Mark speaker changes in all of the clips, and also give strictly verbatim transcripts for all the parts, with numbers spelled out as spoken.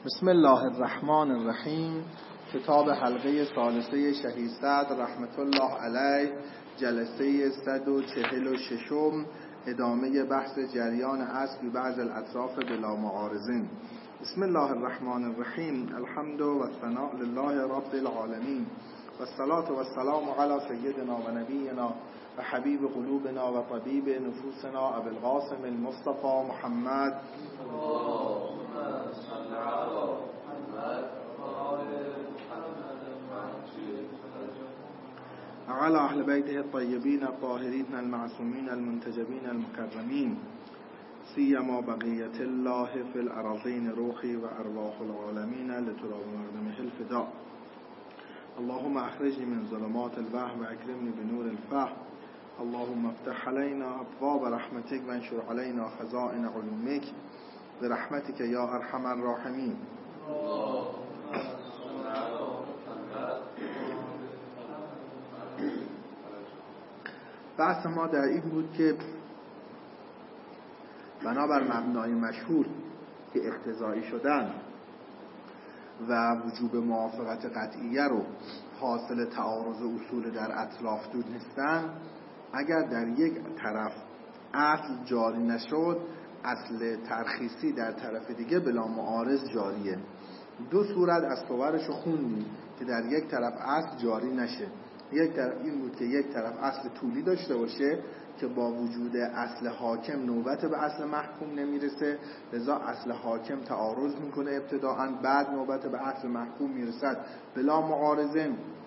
Speaker 1: بسم الله الرحمن الرحیم. کتاب حلقه ثالثه شهید سعد رحمت الله علیه، جلسه صد و چهل و شش، ادامه بحث جریان اصل بعض الاطراف بلا معارضین. بسم الله الرحمن الرحیم. الحمد و ثناء لله رب العالمین و الصلاة و السلام علی سیدنا و نبینا و حبیب قلوبنا و طبیب نفوسنا ابو القاسم المصطفى محمد على اهل بیته الطیبین الطاهرین المعصومین المنتجبین المکرمین، سیما بقیت الله فی الارضین روحی و ارواح العالمین لتراب مقدمه الفداء. اللهم اخرجني من ظلمات الوهم واكرمني بنور الفهم. اللهم افتح علينا ابواب رحمتك وانشر علينا خزائن علومك برحمتك يا ارحم الراحمين. بحث ما در این بود که بنابر مبنای مشهور که اقتضایی شدن و وجوب موافقت قطعیه رو حاصل تعارض اصول در اطراف دونستن، اگر در یک طرف اصل جاری نشد، اصل ترخیصی در طرف دیگه بلا معارض جاریه. دو صورت از صورش رو خوندیم که در یک طرف اصل جاری نشه. یک طرف این بود که یک طرف اصل طولی داشته باشه که با وجود اصل حاکم نوبت به اصل محکوم نمیرسه، لذا اصل حاکم تعارض میکنه ابتداءً، بعد نوبت به اصل محکوم میرسد بلا معارضه.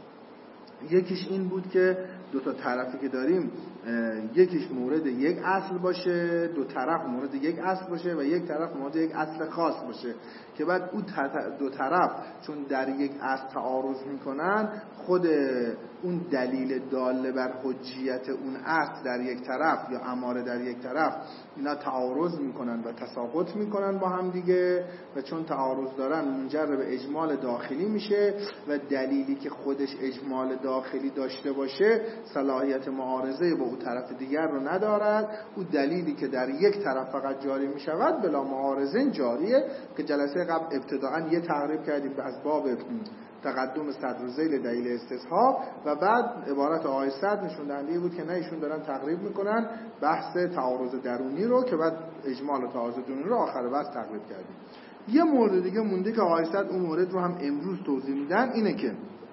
Speaker 1: یکیش این بود که دو تا طرفی که داریم یکیش مورد یک اصل باشه، دو طرف مورد یک اصل باشه و یک طرف مورد یک اصل خاص باشه که بعد اون دو طرف چون در یک اصل تعارض میکنن، خود اون دلیل داله بر حجیت اون اصل در یک طرف یا اماره در یک طرف، اینا تعارض میکنن و تساقط میکنن با هم دیگه، و چون تعارض دارن منجر به اجمال داخلی میشه و دلیلی که خودش اجمال داخلی داشته باشه صلاحیت معارضه با اون طرف دیگر رو ندارد. اون دلیلی که در یک طرف فقط جاری میشود بلا معارضه جاریه، که جلسه قبل ابتداءً یه تقریب کردیم از باب تقدم صدر و ذیل دلیل استصحاب و بعد عبارت آقای صدر نشون دهنده بود که نه ایشون دارن تقریب میکنن بحث تعارض درونی رو، که بعد اجمال و تعارض درونی رو آخر بحث تقریب کردیم. یه مورد دیگه مونده که آقای صدر اون مورد رو هم امروز توضیح میدن، اینه که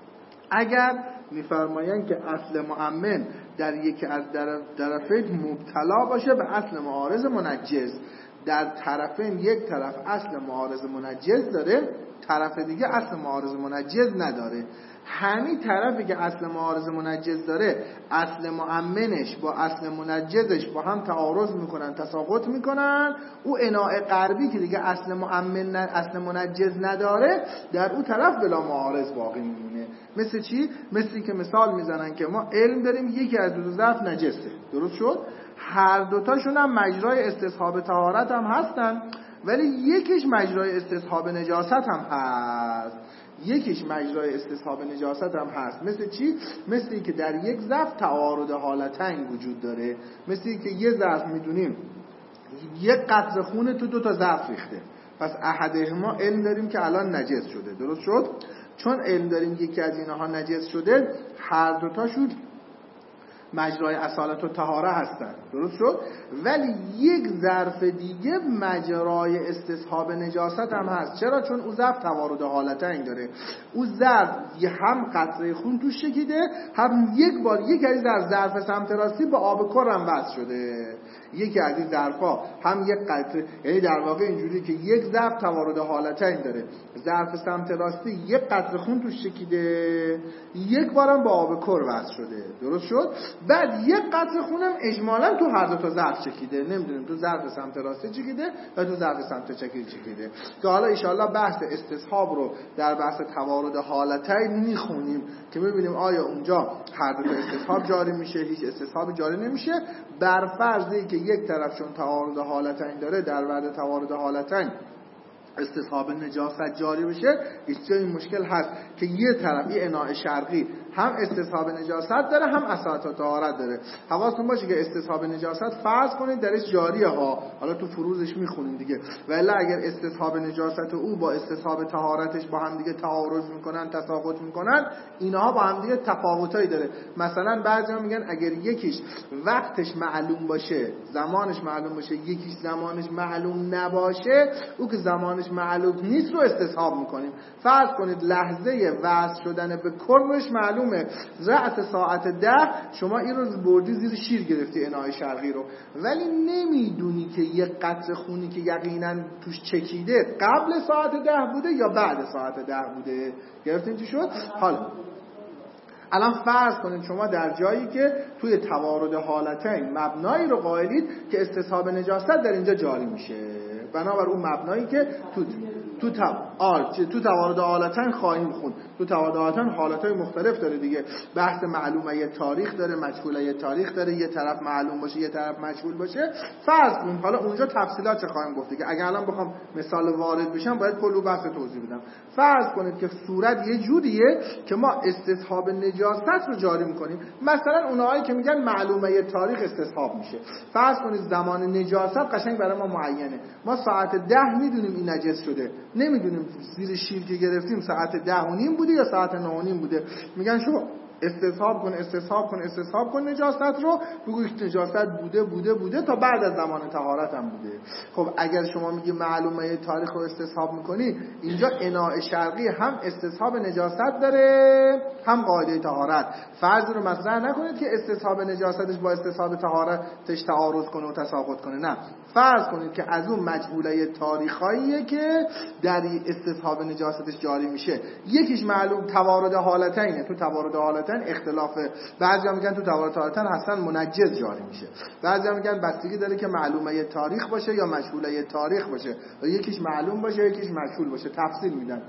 Speaker 1: اگر میفرمایند که اصل مؤمن در یکی از طرفین مبتلا باشه به اصل معارض منجز، در طرفین یک طرف اصل معارض منجز داره، طرف دیگه اصل معارض منجز نداره، همین طرفی که اصل معارض منجز داره اصل مؤمنش با اصل منجزش با هم تعارض میکنن، تساقط میکنن، او اناء غربی که دیگه اصل مؤمن اصل منجز نداره در اون طرف بلا معارض باقی میمونه. مثل چی؟ مثلی که مثال میزنن که ما علم داریم یکی از دو ظرف نجسه، درست شد؟ هر دوتاشون هم مجرای استصحاب طهارت هم هستن، ولی یکیش مجرای استصحاب نجاست هم هست، یکیش مجرای استصحاب نجاست هم هست. مثل چی؟ مثل که در یک ظرف تعارض حالتین وجود داره. مثل که یه ظرف میدونیم یک قطره خون تو دو تا ظرف ریخته، پس احدهما علم داریم که الان نجس شده، درست شد؟ چون علم داریم یکی از اینها نجس شده، هر دوتاشون مجرای اصالت و طهاره هستن، درست شد؟ ولی یک ظرف دیگه مجرای استصحاب نجاست هم هست. چرا؟ چون او ظرف توارد حالتین داره. او ظرف هم قطره خون توش چکیده، هم یک بار یک از در ظرف سمت راستی با آب کر هم وصل شده. یکی از این ظرفا هم یک قطره، یعنی در واقع اینجوری که یک ظرف توارد حالتین داره، ظرف سمت راستی یک قطره خون توش چکیده، یک بارم با آب کر وصل شده، درست شد؟ بعد یک قطره خونم اجمالاً تو هر دو تا ظرف چکیده، نمیدونیم تو ظرف سمت راستی چکیده و تو ظرف سمت چکی چکیده، که حالا ان شاءالله بحث استصحاب رو در بحث توارد حالتین میخونیم که ببینیم آیا اونجا هر دو تا استصحاب جاری میشه، هیچ استصحاب جاری نمیشه، بر فرضی که یک طرفشون تعارض حالتین داره، در بعد تعارض حالتین استصحاب نجاست جاری بشه، اینجا این مشکل هست که یه طرف یه اناء شرقی هم استصحاب نجاست داره هم اساتید طهارت داره. حواستون باشه که استصحاب نجاست فرض کنید درش جاریه ها، حالا تو فروزش میخونیم دیگه، ولی اگر استصحاب نجاست او با استصحاب طهارتش با هم دیگه تعارض میکنن، تساقط میکنن، اینها با هم دیگه تفاوتایی داره. مثلا بعضیا میگن اگر یکیش وقتش معلوم باشه، زمانش معلوم باشه، یکیش زمانش معلوم نباشه، او که زمانش معلوم نیست رو استصحاب میکنیم. فرض کنید لحظه وصل شدن به کرش معلومه، رأس ساعت ده شما این روز بردی زیر شیر گرفتی اناء شرقی رو، ولی نمیدونی که یک قطره خونی که یقینا توش چکیده قبل ساعت ده بوده یا بعد ساعت ده بوده. گرفتین چی شد؟ حالا الان فرض کنید شما در جایی که توی توارد حالتین مبنایی رو قائلید که استصحاب نجاست در اینجا جاری میشه، بنابر اون مبنایی که تو تو تو آل تو توارد حالتین خواهیم خوند. تو توارد حالتین حالتهای مختلف داره دیگه، بحث معلومه تاریخ داره، مجهوله تاریخ داره، یه طرف معلوم باشه یه طرف مجهول باشه. فرض کنیم حالا اونجا تفصیلات چه خواهیم گفت دیگه، اگر الان بخوام مثال وارد بشم باید کلی بحث توضیح بدم. فرض کنید که صورت یه جوریه که ما استصحاب نجاست رو جاری میکنیم، مثلا اونایی که میگن معلومه تاریخ استصحاب میشه. فرض کنید زمان نجاست قشنگ برای ما معینه، ما ساعت ده میدونیم این نجس شده، نمیدونیم زیر شیر که گرفتیم ساعت ده و نیم بوده یا ساعت نه و نیم بوده. میگن شما استصحاب کن استصحاب کن استصحاب کن نجاست رو، بگو نجاست بوده بوده بوده تا بعد از زمان طهارت هم بوده. خب اگر شما میگی معلومه تاریخ رو استصحاب میکنی، اینجا اناء شرقی هم استصحاب نجاست داره هم قاعده طهارت. فرض رو مطرح نکنید که استصحاب نجاستش با استصحاب طهارتش تعارض کنه و تساقط کنه، نه، فرض کنید که از اون مجهوله تاریخاییه که در استصحاب نجاستش جاری میشه. یکیش معلوم توارد حالتینه، تو توارد حالتین اختلاف، بعضیا میگن تو توارد حالتین اصلا منجز جاری میشه، بعضیا میگن بستگی داره که معلومه تاریخ باشه یا مجهوله تاریخ باشه، و یکیش معلوم باشه یکیش مجهول باشه، تفصیل میدن.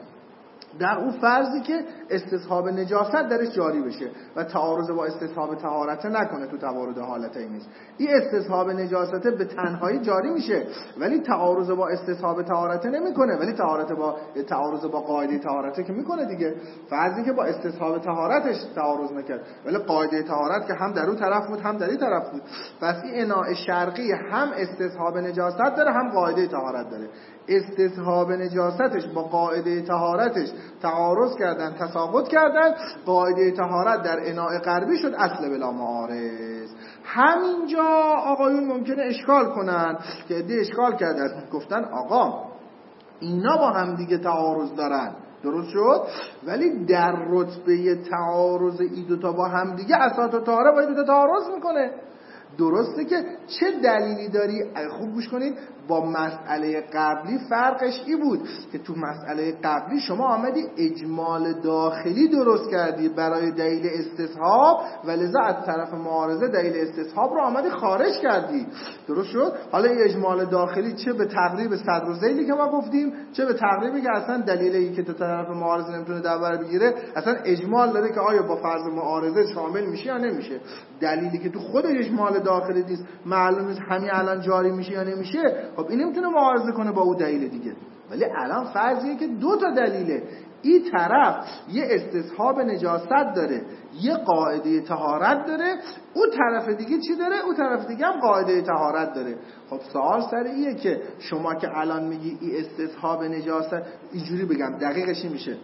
Speaker 1: در اون فرضی که استصحاب نجاست درش جاری بشه و تعارض با استصحاب طهارت نکنه، تو توارد حالتین نیست. این استصحاب نجاست به تنهایی جاری میشه ولی تعارض با استصحاب طهارت نمیکنه، ولی تعارض با تعارض با قاعده طهارت که میکنه دیگه. فرضی که با استصحاب طهارتش تعارض نکرد ولی قاعده طهارت که هم در اون طرف بود هم در این طرف بود، پس این اناء شرقی هم استصحاب نجاست داره هم قاعده طهارت داره. استصحاب نجاستش با قاعده طهارتش تعارض کردن، تساقط کردن، قاعده طهارت در اناء غربی شد اصل بلا معارض. همینجا آقایون ممکنه اشکال کنن که عده اشکال کردن، گفتن آقا اینا با هم دیگه تعارض دارن، درست شد، ولی در رتبه تعارض این دوتا با هم دیگه اساتید طهاره با این دوتا تعارض میکنه. درسته که چه دلیلی داری؟ خوب گوش کنید، با مسئله قبلی فرقش ای بود که تو مسئله قبلی شما آمدی اجمال داخلی درست کردی برای دلیل استصحاب و لذا از طرف معارضه دلیل استصحاب رو آمدی خارج کردی، درست شد؟ حالا این اجمال داخلی چه به تقریب صدر و ذیلی که ما گفتیم، چه به تقریبی که اصلا دلیلی که تو طرف معارضه نمیتونه در بگیره اصلا اجمال داره که آیا با فرض معارضه شامل میشه یا نمیشه. دلیلی که تو خود اجمال داخلی نیست، معلوم نیست همین الان جاری میشه یا نمیشه، خب این نمیتونه معارضه کنه با اون دلیل دیگه. ولی الان فرضیه که دو تا دلیله، این طرف یه استصحاب نجاست داره، یه قاعده طهارت داره، اون طرف دیگه چی داره؟ اون طرف دیگه هم قاعده طهارت داره. خب سوال سر ایه که شما که الان میگی این استصحاب نجاست، اینجوری بگم دقیقش میشه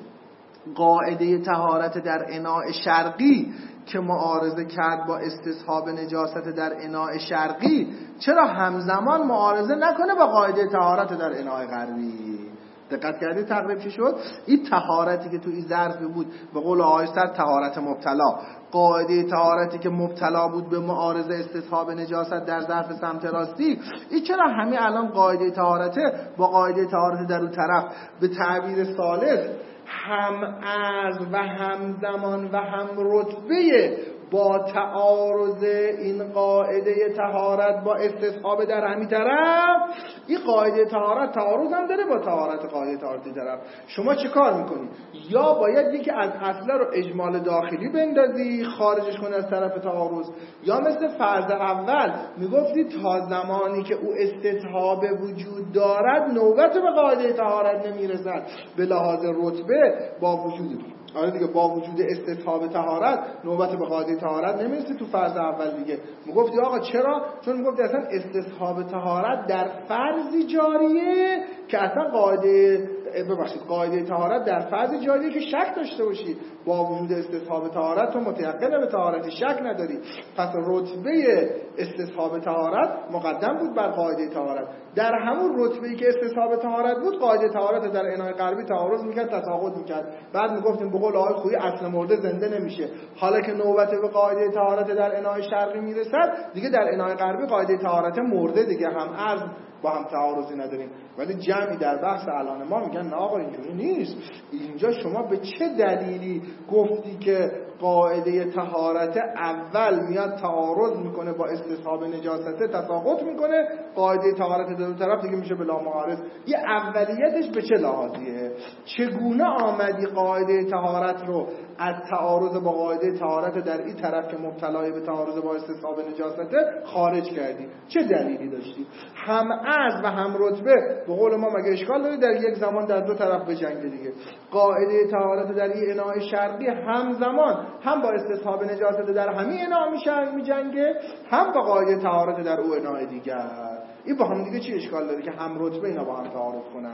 Speaker 1: قاعده طهارت در اناء شرقی که معارضه کرد با استصحاب نجاست در اناء شرقی، چرا همزمان معارضه نکنه با قاعده طهارت در اناء غربی؟ دقت کردید تقریب چی شد؟ این طهارتی که تو این ظرف بود به قول آقای سر طهارت مبتلا، قاعده طهارتی که مبتلا بود به معارضه استصحاب نجاست در ظرف سمت راستی، این چرا همین الان قاعده طهارته با قاعده طهارت در اون طرف به تعبیر ثالث هم از و هم زمان و هم رتبه با تعارض این قاعده طهارت با استصحاب در همین طرف، این قاعده طهارت تعارض هم داره با طهارت قاعده طهارت طرف. شما چه کار میکنی؟ یا باید یکی از اصله رو اجمال داخلی بندازی خارجش کنی از طرف تعارض، یا مثل فرض اول میگفتی تا زمانی که او استصحاب وجود دارد نوبت به قاعده طهارت نمیرسد به لحاظ رتبه با وجود آره دیگه با وجود استصحاب طهارت نوبت به قاعده طهارت نمیرسه تو فرض اول دیگه. میگفتی آقا چرا؟ چون میگفتی اصلا استصحاب طهارت در فرضی جاریه که اصلا قاعده ببخشید قاعده طهارت در فرض جاریه که شک داشته باشی. با وجود استصحاب طهارت تو متيقن به طهارت شک نداری، پس رتبه استصحاب طهارت مقدم بود بر قاعده طهارت. در همون رتبه‌ای که استصحاب طهارت بود قاعده طهارت در عنای غربی تعارض میکرد، تساقط میکرد. بعد میگفتیم به قول آقای خویی اصل مرده زنده نمیشه. حالا که نوبت به قاعده طهارت در عنای شرقی میرسد دیگه در عنای غربی قاعده طهارت مرده دیگه، هم عرض با هم تعارضی نداریم. ولی جمعی در بحث الان ما میگن نه آقا اینجوری نیست. اینجا شما به چه دلیلی گفتی که قاعده طهارت اول میاد تعارض میکنه با استصحاب نجاسته تساقط میکنه، قاعده طهارت در دو طرف دیگه میشه بلا معارض؟ یه اولیتش به چه لحاظیه؟ چگونه آمدی قاعده طهارت رو از تعارض با قاعده طهارت در این طرف که مبتلای به تعارض با استصحاب نجاسته خارج کردی؟ چه دلیلی داشتی؟ هم از و هم رتبه به قول ما مگه اشکال داره در یک زمان در دو طرف بجنگه دیگه؟ قاعده طهارت در این اناء شرقی همزمان هم با استصحاب نجاست در همین اناء میجنگه، هم با قاعده طهارت در او اناء دیگر. این با هم دیگه چی اشکال داره که هم رتبه اینا با هم تعارض کنن؟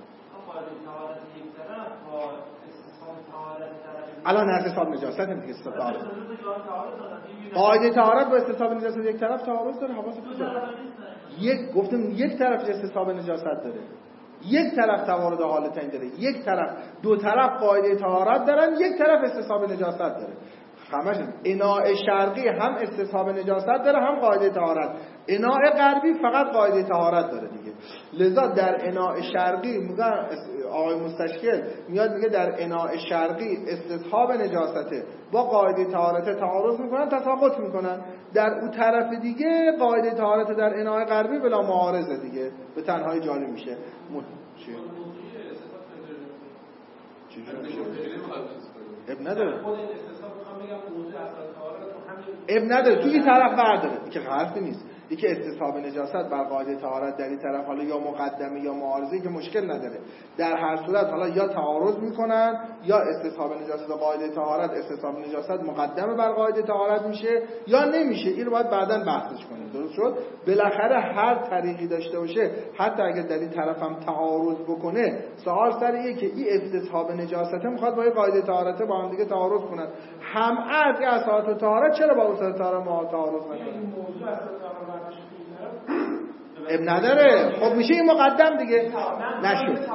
Speaker 1: الان استصحاب نجاست هم دیگه استصحاب طهارت. قاعده طهارت با استصحاب نجاست یک طرف تعارض داره. حواستون باشه یک گفتم یک طرف استصحاب نجاست داره، یک طرف توارد حالتین داره، یک طرف دو طرف قاعده طهارت دارن، یک طرف استصحاب نجاست داره. همش اناء شرقی هم استصحاب نجاست داره هم قاعده طهارت، اناء غربی فقط قاعده طهارت داره دیگه. لذا در اناء شرقی میگن آقای مستشکل میاد میگه در اناء شرقی استصحاب نجاسته با قاعده طهارت تعارض میکنن، تساقط میکنن. در اون طرف دیگه قاعده طهارت در اناء غربی بلا معارضه دیگه، به تنهایی جاری میشه. م... چی؟ اب نداره اب نداره تو این طرف برداره که حرفی نیست. یکی استصحاب نجاست بر قاعده طهارت در این طرف حالا یا مقدمه یا معارضه که مشکل نداره. در هر صورت حالا یا تعارض میکنن یا استصحاب نجاست و قاعده طهارت استصحاب نجاست مقدمه بر قاعده طهارت میشه یا نمیشه. این رو باید بعداً بحثش کنیم. درست شد؟ بالاخره هر طریقی داشته باشه حتی اگر در این طرف هم تعارض بکنه، سوال سر اینه که این استصحاب نجاست میخواد با قاعده طهارت با هم دیگه تعارض کنن. هم از اساس طهارت چرا با اساس طهارت ما تعارض نکنه؟ اب نداره. خب میشه این مقدم دیگه نشد.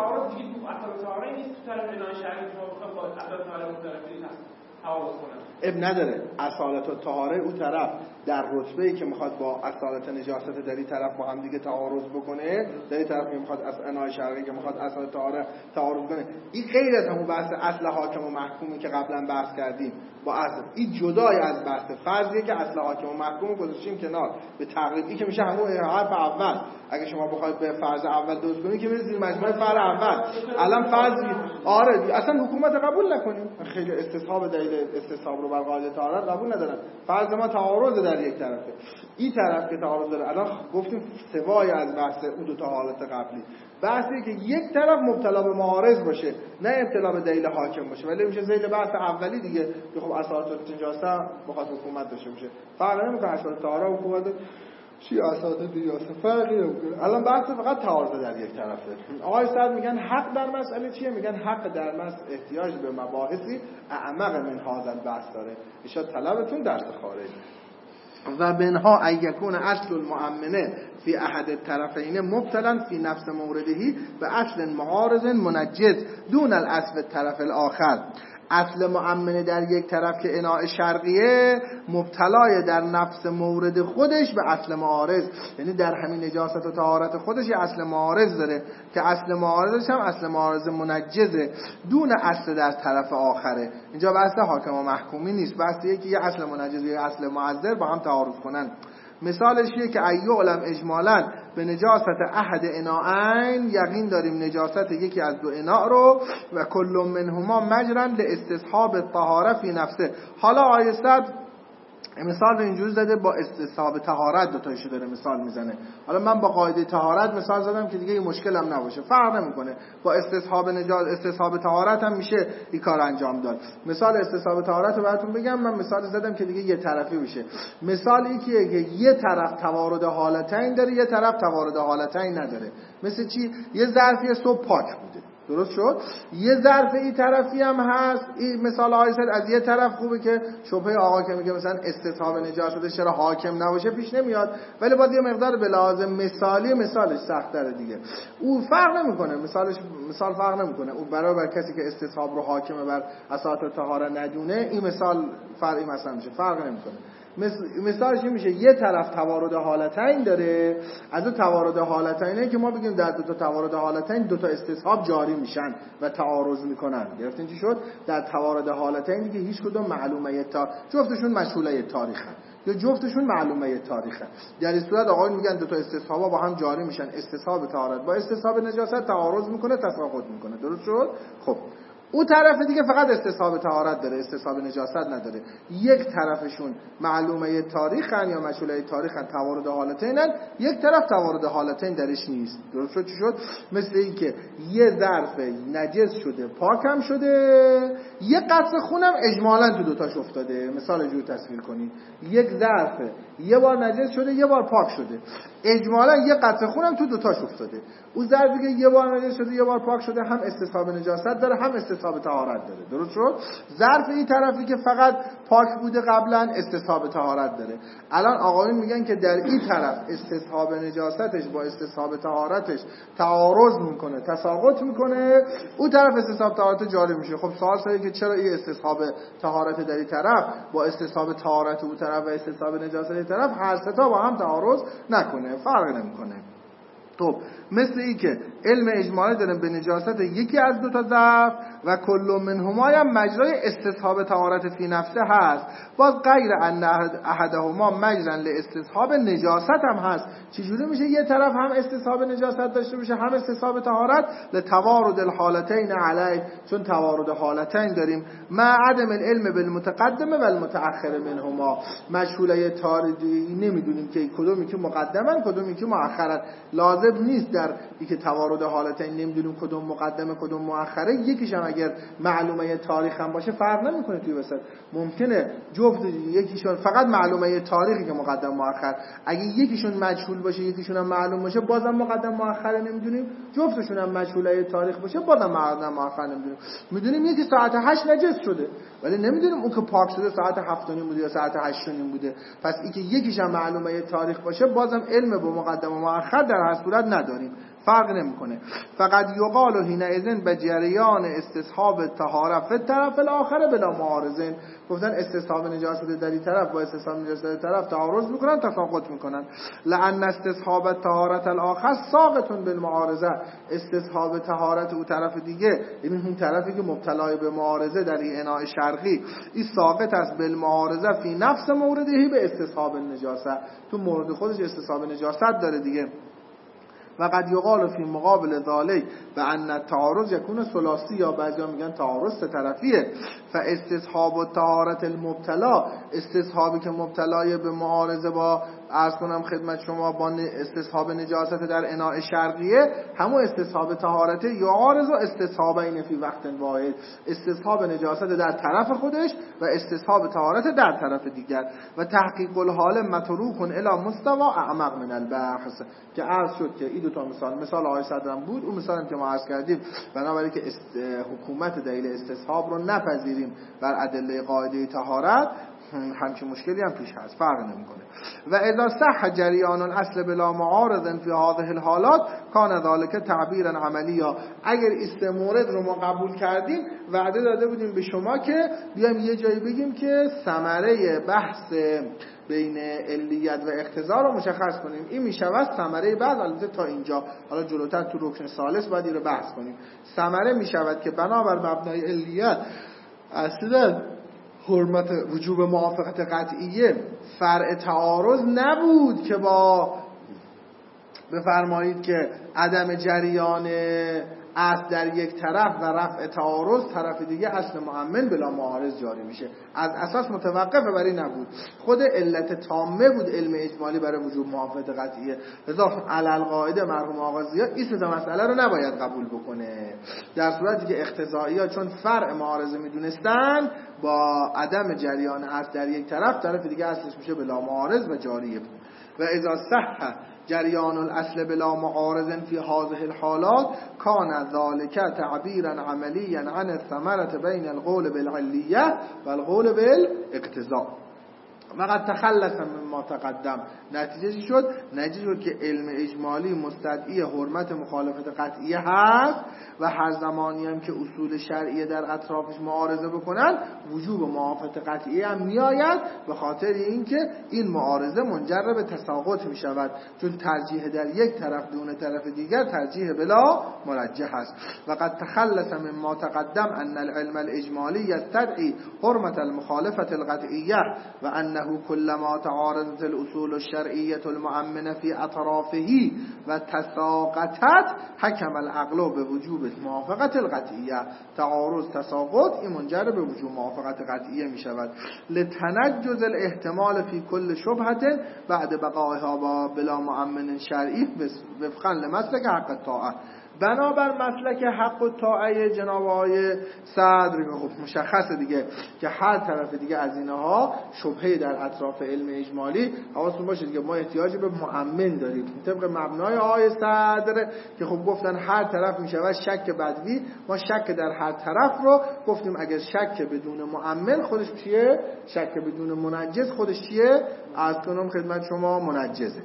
Speaker 1: اب نداره. اصالت و طهاره اون طرف در رتبه‌ای که میخواد با اصالت نجاست در این طرف با هم دیگه تعارض بکنه، در این طرف که میخواد از اناء شرقی که میخواد اصالت طهاره تعارض کنه، این غیر از همون بحث اصل حاکم و محکومی که قبلا بحث کردیم با اصل. این جدای از بحث فرضیه که اصل حاکم و محکوم گذاشتیم کنار به تقریبی که میشه همون حرف اول. اگه شما بخواید به فرض اول دوز کنید که میرید زیر مجموعه فرض اول. الان فرض آره اصلا حکومت قبول نکنیم، خیلی استصحاب دلیل استصحاب رو بر قاعده طهارت قبول ندارن. فرض ما تعارض در یک طرفه، این طرف که تعارض داره. الان گفتیم سوای از بحث اون دو تا حالت قبلی، بحثی که یک طرف مبتلا به معارض باشه نه ابتلا به دلیل حاکم باشه، ولی میشه ذیل بحث اولی دیگه که خب اساس نجاست بخواد حکومت داشته باشه. فرق نمیکنه اساس طهاره حکومت چی اساس نجاست فرقی نمیکنه. الان بحث فقط تعارض در یک طرفه. آقای صاحب میگن حق در مسئله چیه؟ میگن حق در مسئله احتیاج به مباحثی اعمق من هذا البحث داره. ان طلبتون درس خارج و بنها ایکون اصل المؤمنه فی احد الطرفین مبتلا فی نفس موردهی به اصل معارض منجز دون الاصل الطرف الاخر. اصل مؤمنه در یک طرف که اناء شرقیه مبتلای در نفس مورد خودش به اصل معارض، یعنی در همین نجاست و طهارت خودش یه اصل معارض داره که اصل معارضش هم اصل معارض منجزه دون اصل در طرف آخره. اینجا بحث حاکم و محکومی نیست، بحثیه که یه اصل منجز و یه اصل معذر با هم تعارض کنن. مثالش یه که ایو علم اجمالا به نجاست احد اناءین، یقین داریم نجاست یکی از دو اناء رو، و کل منهما مجرن لاستصحاب الطهاره فی نفسه. حالا آیه صد مثال رو اینجوری زده با استصحاب طهارت دو تاشو داره مثال میزنه. حالا من با قاعده طهارت مثال زدم که دیگه این مشکل هم نباشه، فرق نمیکنه. با استصحاب نجاست استصحاب طهارت هم میشه این کار انجام داد. مثال استصحاب طهارت رو براتون بگم، من مثال زدم که دیگه یه طرفی بشه. مثال اینه که یه طرف توارد حالتین داره، یه طرف توارد حالتین نداره. مثل چی؟ یه ظرفی صبح پاک بوده، درست شد؟ یه ظرف این طرفی هم هست. این مثال آیسد از یه طرف خوبه که شبهه آقا که میگه مثلا استصحاب نجاست شده چرا حاکم نباشه پیش نمیاد، ولی باید یه مقدار به لحاظ مثالی مثالش سخت تره دیگه. او فرق نمیکنه، مثالش مثال فرق نمیکنه. او برای بر کسی که استصحاب رو حاکمه بر اساس طهاره ندونه، این مثال فرقی مثلا میشه، فرق نمیکنه. مثالش این میشه یه طرف توارد حالتین داره، از اون توارد حالتینه که ما بگیم در دو تا توارد حالتین دو تا استصحاب جاری میشن و تعارض میکنن. گرفتین چی شد؟ در توارد حالتین دیگه هیچ کدوم معلومه تا جفتشون مشغوله تاریخن یا جفتشون معلومه تاریخن. در این صورت آقایون میگن دو تا استصحابا با هم جاری میشن، استصحاب طهارت با استصحاب نجاست تعارض میکنه، تساقط میکنه. درست شد؟ خب اون طرف دیگه فقط استصحاب طهارت داره، استصحاب نجاست نداره. یک طرفشون معلومه تاریخن یا مشغوله تاریخن، توارد حالتینن، یک طرف توارد حالتین درش نیست. درست شد؟ چی شد؟ مثل این که یه ظرف نجس شده پاکم شده، یه قطره خونم اجمالاً تو دوتاش افتاده. مثال جور تصویر کنید، یک ظرف یه بار نجس شده یه بار پاک شده، اجمالاً یه قطره خونم تو دوتاش افتاده. اون ظرفی که یه بار نجس شده یه بار پاک شده هم استصحاب نجاست داره هم استصحاب طهارت داره. درست شد؟ ظرف این طرفی که فقط پاک بوده قبلا استصحاب طهارت داره. الان آقایون میگن که در این طرف استصحاب نجاستش با استصحاب طهارتش تعارض میکنه، تساقط میکنه، اون طرف استصحاب طهارت جاری میشه. خب سوال سره که چرا این استصحاب طهارت در این طرف با استصحاب طهارت اون طرف و استصحاب نجاست این طرف هر سه تا با هم تعارض نکنه، فرق نمیکنه. خب مثل این که علم اجمالی داریم به نجاست یکی از دو تا ظرف و کل منهما هم مجرای استصحاب طهارت فی نفسه هست، باز غیر ان احدهما مجرا لاستصحاب نجاست هم هست. چجوری میشه یه طرف هم استصحاب نجاست داشته باشه هم استصحاب طهارت؟ لتوارد الحالتین علیه، چون توارد حالتین داریم. مع عدم العلم بالمتقدم و المتأخر منهما، مشغوله تاریخی نمیدونیم که کدومی که مقدمن کدومی که مؤخرن. لازم نیست در اینکه توارد حالتین نمیدونیم کدوم مقدمه کدوم مؤخره، یکیش هم اگر معلومه تاریخ هم باشه فرق نمیکنه توی وسط. ممکنه جفت یکیشون فقط معلومه تاریخی که مقدم مؤخر، اگه یکیشون مجهول باشه یکیشون هم معلوم باشه بازم مقدم مؤخر نمیدونیم، جفتشون هم مجهوله تاریخ باشه بازم مقدم مؤخر نمیدونیم. میدونیم یکی ساعت هشت نجس شده ولی نمیدونیم اون که پاک شده ساعت هفت و نیم بوده یا ساعت هشت و نیم بوده. پس اینکه یکیش هم معلومه تاریخ باشه بازم علم به مقدم و مؤخر در هر صورت نداریم، فرق نمیکنه. فقط یقال و حینئذ به جریان استصحاب طهارت فی الطرف الاخر بلا معارضین. گفتن استصحاب نجاست در این طرف با استصحاب نجاست در این طرف تعارض میکنن، تساقط میکنن. لان استصحاب طهارت الاخر ساقط بالمعارضه، استصحاب طهارت اون طرف دیگه، یعنی اون طرفی که مبتلا به معارضه در این اناء شرقی، این ساقط است بالمعارضه فی نفس موردهی به استصحاب النجاسه، تو مورد خودش استصحاب نجاست داره دیگه. و قد یقال فی مقابل ذالک و ان التعارض یکون ثلاثی، یا بعضیا میگن تعارض سه طرفیه. فاستصحاب الطهارت المبتلا، استصحابی که مبتلای به معارضه با عرض کنم خدمت شما با استصحاب نجاست در اناء شرقیه، همون استصحاب طهارت یعارض و استصحابین فی وقت واحد، استصحاب نجاست در طرف خودش و استصحاب طهارت در طرف دیگر. و تحقیق الحال متروک الی مستوى اعمق من البحث، که عرض شد که این دو تا مثال، مثال آقای صدرم بود، اون مثالی که ما عرض کردیم، بنابراین که حکومت دلیل استصحاب رو نپذیریم بر ادله قاعده طهارت، همچین مشکلی هم پیش هست، فرق نمیکنه. و اذا صح جریان الاصل بلا معارض فی هذه الحالات کان ذلك تعبیرا عملیا. اگر است مورد رو ما قبول کردیم، وعده داده بودیم به شما که بیایم یه جایی بگیم که ثمره بحث بین علیت و اقتضا رو مشخص کنیم. این میشود ثمره بعد، البته تا اینجا، حالا جلوتر تو رکن ثالث باید این رو بحث کنیم. ثمره میشود که بنابر مبنای علیت اصلا حرمت وجوب موافقت قطعیه فرع تعارض نبود که با بفرمایید که عدم جریان اصل در یک طرف و رفع تعارض طرف دیگه اصل مؤمن بلا معارض جاری میشه. از اساس متوقف بر این نبود، خود علت تامه بود علم اجمالی برای وجوب موافقت قطعیه. لذا علل قاعده مرحوم آقا ضیا این سه مسئله رو نباید قبول بکنه، در صورتی که اقتضایی‌ها چون فرع معارضه میدونستن با عدم جریان اصل در یک طرف طرف دیگه اصلش میشه بلا معارض و جاریه. و اذا صح جریان الاصل بلا معارض فی هذه الحالات کان ذلك تعبیرا عملیا عن الثمرة بین القول بالعلیه و القول بالاقتضاء. وقد تخلص مما تقدم. نتیجه شد نتیجه شد که علم اجمالی مستدعی حرمت مخالفت قطعیه هست و هر زمانی هم که اصول شرعیه در اطرافش معارضه بکنن وجوب موافقت قطعیه هم میآید، به خاطر اینکه این معارضه منجر به تساقط می شود، چون ترجیح در یک طرف دون طرف دیگر ترجیح بلا مرجح است. وقد تخلص مما تقدم ان العلم الاجمالی یستدعی حرمت المخالفت القطعیه و انه كلما تعارضت الاصول الشرعیه المؤمنه في اطرافه و تساقطت حکم العقل به وجوب موافقت القطعیه. تعارض تساقط این منجر به وجوب موافقت قطعیه می شود. لتنجز الاحتمال فی کل شبهه بعد بقایها با بلا مؤمن شرعی وفقا لمسلک حق الطاعه. بنابر مسلک حق الطاعه جناب آقای صدر خب مشخصه دیگه که هر طرف دیگه از اینها شبهه در اطراف علم اجمالی. حواستون باشه دیگه ما احتیاج به مؤمن داریم طبق مبنای آقای صدر که خب گفتن هر طرف میشود شک بدوی. ما شک در هر طرف رو گفتیم اگر شک بدون مؤمن خودش چیه؟ شک بدون منجز خودش چیه؟ از کنم خدمت شما منجزه.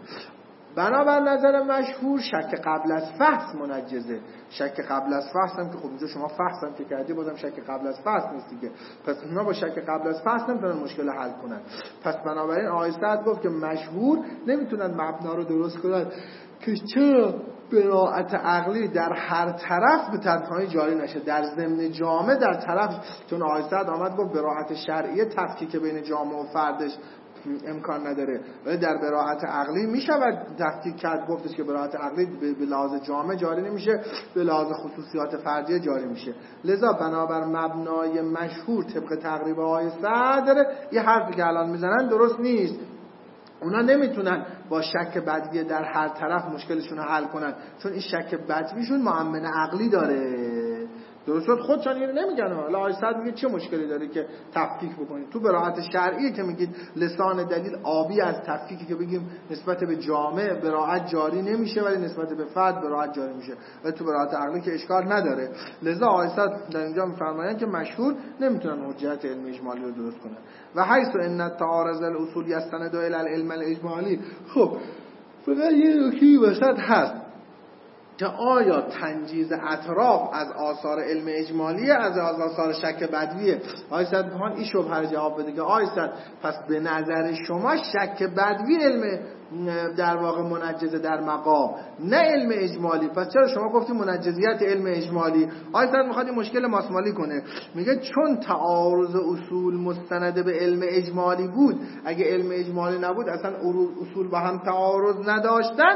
Speaker 1: بنابر نظر مشهور شک قبل از فحص منجزه. شک قبل از فحص هم که خب اینجا شما فحص هم که کردی بازم شک قبل از فحص نیست دیگه، پس اینا با شک قبل از فحص نمیتونن مشکل حل کنن. پس بنابراین آقای سعد گفت که مشهور نمیتونن مبنا رو درست کنن که چرا براءت عقلی در هر طرف به تنهایی جاری نشه، در ضمن جامعه در طرف، چون آقای سعد آمد گفت براءت شرعیه تفکیک بین جامعه و فردش امکان نداره، ولی در براءت عقلی میشود تفکیک کرد. گفتش که براءت عقلی به لحاظ جامع جاری نمیشه، به لحاظ خصوصیات فردیه جاری میشه. لذا بنابر مبنای مشهور طبق تقریب آقای صدر یه حرفی که الان میزنن درست نیست. اونا نمیتونن با شک بدوی در هر طرف مشکلشون رو حل کنن، چون این شک بدویشون مؤمن عقلی داره. درست شد؟ خودشان اینو نمیگن. حالا آقای صدر میگه چه مشکلی داره که تفکیک بکنید؟ تو براءت شرعیه که میگید لسان دلیل آبی از تفکیکی که بگیم نسبت به جامع براءت جاری نمیشه ولی نسبت به فرد براءت جاری میشه، و تو براءت عقلی که اشکال نداره. لذا آقای صدر در اینجا میفرمایند که مشهور نمیتونن حجت علم اجمالی رو درست کنن. و حیث ان تعارض الاصول یستند الى العلم الاجمالی. خب فقط یه نکته وسط هست که آیا تنجیز اطراف از آثار علم اجمالیه از آثار شک بدویه؟ آقای صدر بخوان این شبهه رو جواب بده که آقای صدر پس به نظر شما شک بدوی علم در واقع منجزه در مقام نه علم اجمالی، پس چرا شما گفتید منجزیت علم اجمالی؟ آقای صدر میخواد این مشکل ماسمالی کنه، میگه چون تعارض اصول مستند به علم اجمالی بود، اگه علم اجمالی نبود اصلا اصول با هم تعارض نداشتن،